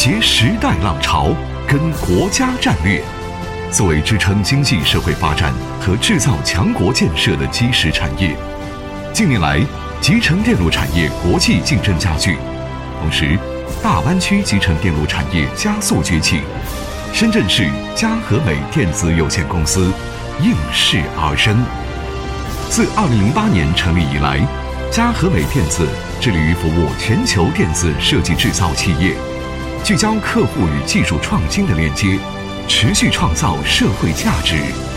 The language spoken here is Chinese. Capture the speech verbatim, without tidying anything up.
携时代浪潮，跟国家战略。作为支撑经济社会发展和制造强国建设的基石产业，近年来集成电路产业国际竞争加剧，同时大湾区集成电路产业加速崛起，深圳市嘉和美电子有限公司应势而生。自二零零八年成立以来，嘉和美电子致力于服务全球电子设计制造企业，聚焦客户与技术创新的链接，持续创造社会价值。